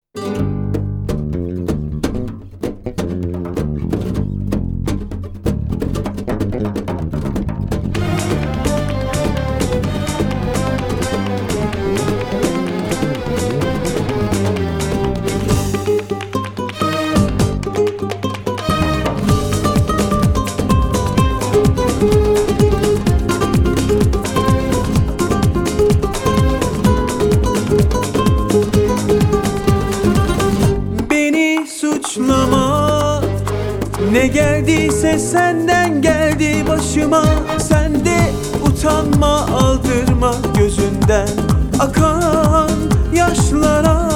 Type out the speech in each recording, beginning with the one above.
Suçlama, ne geldiyse senden geldi başıma. Sen de utanma, aldırma gözünden akan yaşlara.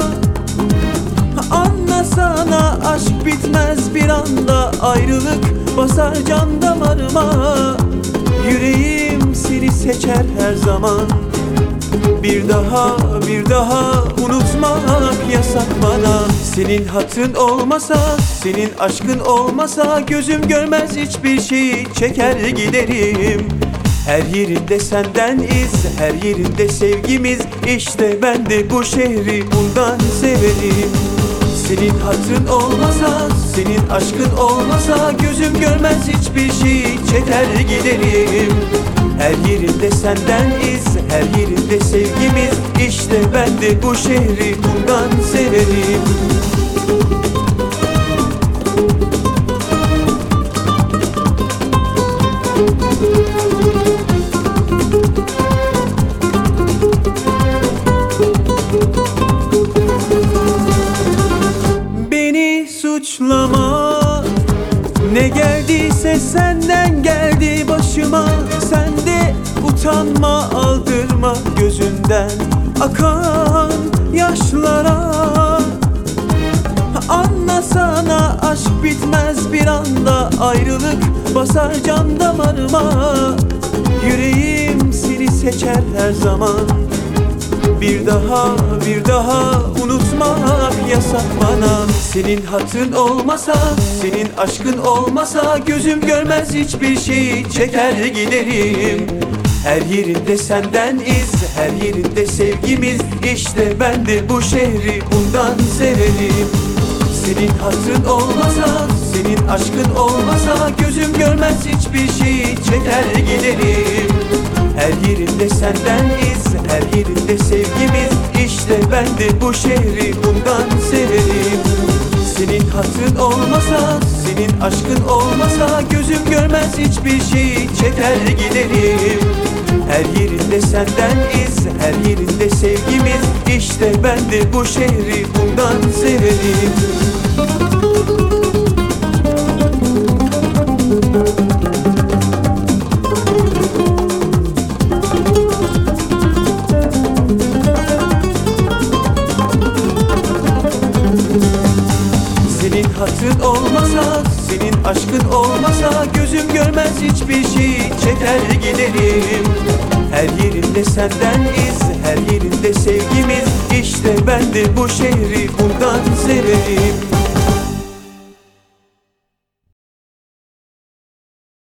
Anlasana, aşk bitmez bir anda, ayrılık basar can damarıma. Yüreğim seni seçer her zaman. Bir daha unutmak yasak bana. Senin hatın olmasa, senin aşkın olmasa, gözüm görmez hiçbir şeyi, çeker giderim. Her yerinde senden iz, her yerinde sevgimiz. İşte ben de bu şehri bundan severim. Senin hatın olmasa, senin aşkın olmasa, gözüm görmez hiçbir şeyi, çeker giderim. Her yerinde senden iz, her yerinde sevgimiz. İşte ben de bu şehri bundan severim. Beni suçlama, ne geldiyse senden geldi başıma. Sen de utanma, aldırma gözünden akan yaşlara. Anlasana, aşk bitmez bir anda, ayrılık basar can damarıma. Yüreğim seni seçer her zaman. Bir daha unutmak yasak bana. Senin hatın olmasa, senin aşkın olmasa, gözüm görmez hiçbir şeyi, çeker giderim. Her yerinde senden iz, her yerinde sevgimiz. İşte ben de bu şehri bundan severim. Senin hatın olmasa, senin aşkın olmasa, gözüm görmez hiçbir şeyi, çeker giderim. Her yerinde senden iz, her yerinde sevgimiz. İşte ben de bu şehri bundan severim. Senin hatın olmasa, senin aşkın olmasa, gözüm görmez hiçbir şeyi, çeker giderim. Her yerinde senden iz, her yerinde sevgimiz. İşte ben de bu şehri bundan severim. Senin hatın olmasa, senin aşkın olmasa, gözüm görmez hiçbir şeyi, çeker giderim. Her yerinde senden iz, her yerinde sevgimiz. İşte ben de bu şehri bundan severim.